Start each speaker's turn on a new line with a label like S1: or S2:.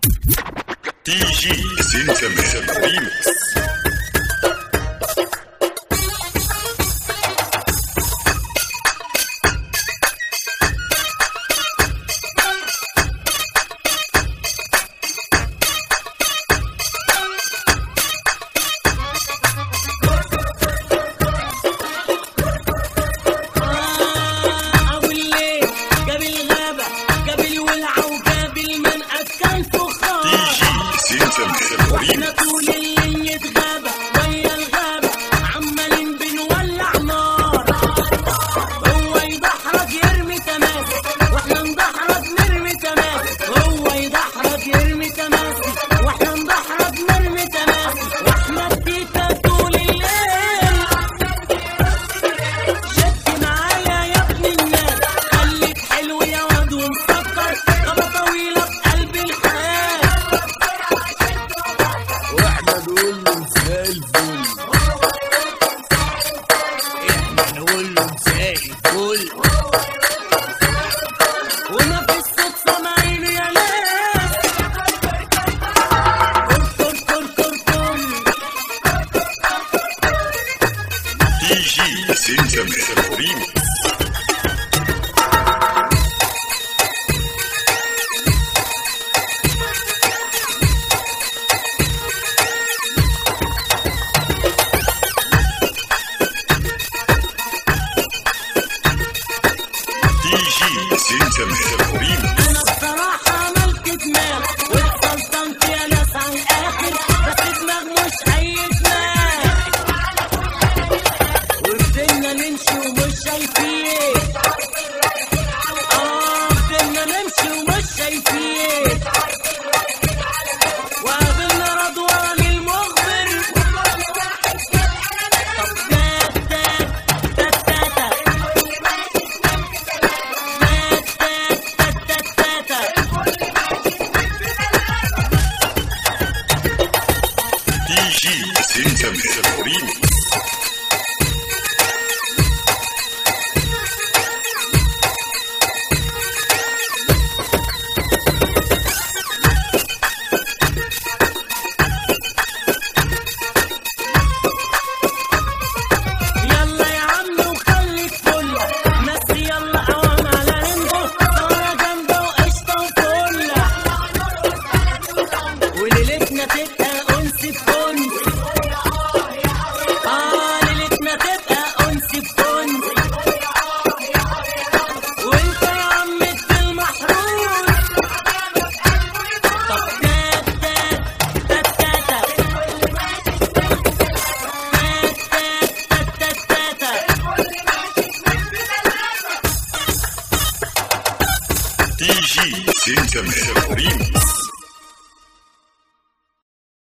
S1: تي جي سينتامير ريمكس.
S2: احنا طول الليل نتغابى ويا الغابة عمالين بنولع نار. هو يدحرج يرمي تماسك واحنا ندحرج نرمي تماسك. هو يدحرج يرمي تماسك واحنا ندحرج نرمي تماسك. واحنا التيتا طول الليل شد معايا يا ابن الناس. خليك حلو يا واد ومسكر غابة طويلة في قلب الحياة.
S3: واحنا نقول له مساء الفل. احنا نقول له مساء الفل.
S2: وما في الصوت سامعينه يا ناس. كر كر كر كر.
S1: تي جي سينتامير ريمكس. سينتامير ريمكس.
S2: انا بصراحة عملت دماغ واتسلطنت يا ناس على الاخر. بس دماغ مش اي دماغ. وفضلنا نمشي ومش شايفين. فضلنا نمشي ومش شايفين. وقابلنا رضوان المخبر. طب
S1: تي جي سينتامير ريمكس.
S2: يلا يا عم وخليك فل. ناس يلا قوام على رمبو سهرة جامدة وقشطة وفلة. وليلتنا تبقى أنس بأنس. ليلتنا تبقى أنس بأنس. وانت يا عم المحروس. طب
S1: تي جي سينتامير ريمكس.